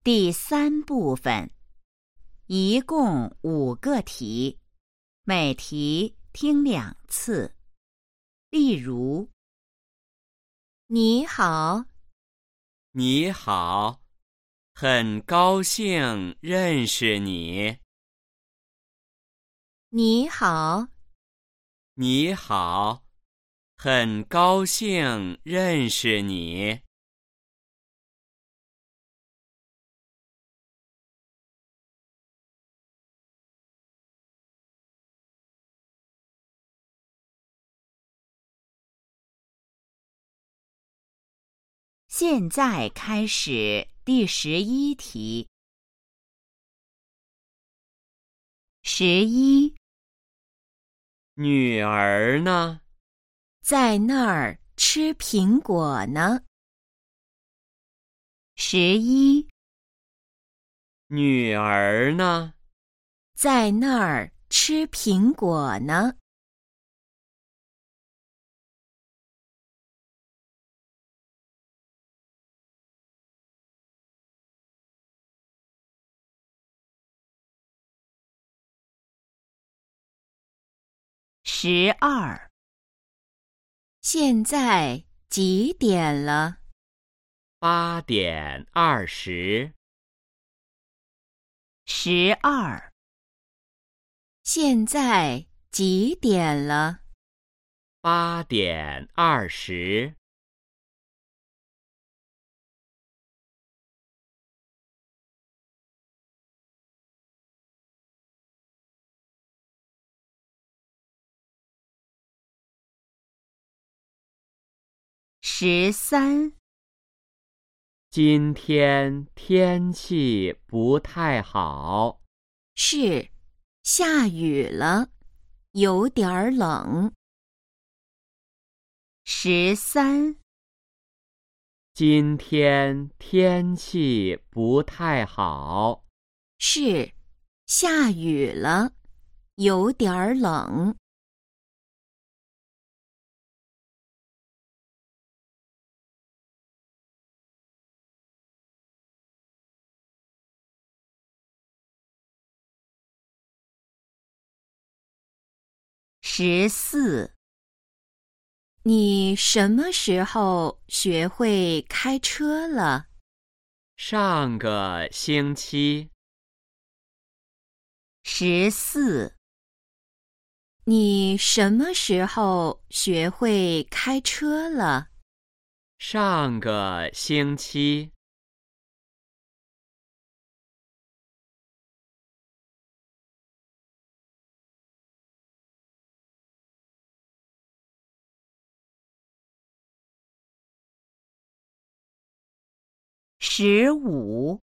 第3部分，一共5个题，每题听2次。例如：你好， 你好，很高兴认识你。 你好， 你好，很高兴认识你。 现在开始第11题。11， 女儿呢？ 在那儿吃苹果呢。11， 女儿呢？ 在那儿吃苹果呢。12，现在几点了 8点20。 12，现在几点了 8点20。 13， 今天天气不太好。 是，下雨了，有点儿冷。13， 今天天气不太好。 是，下雨了，有点儿冷。14，你什么时候学会开车了上个星期。 ？14，你什么时候学会开车了？ 上个星期。 15，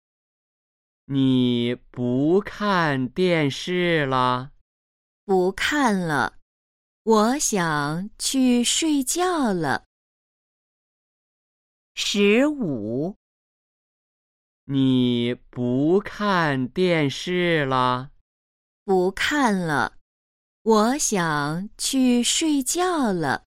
你不看电视了？ 不看了，我想去睡觉了。15， 你不看电视了？ 不看了，我想去睡觉了。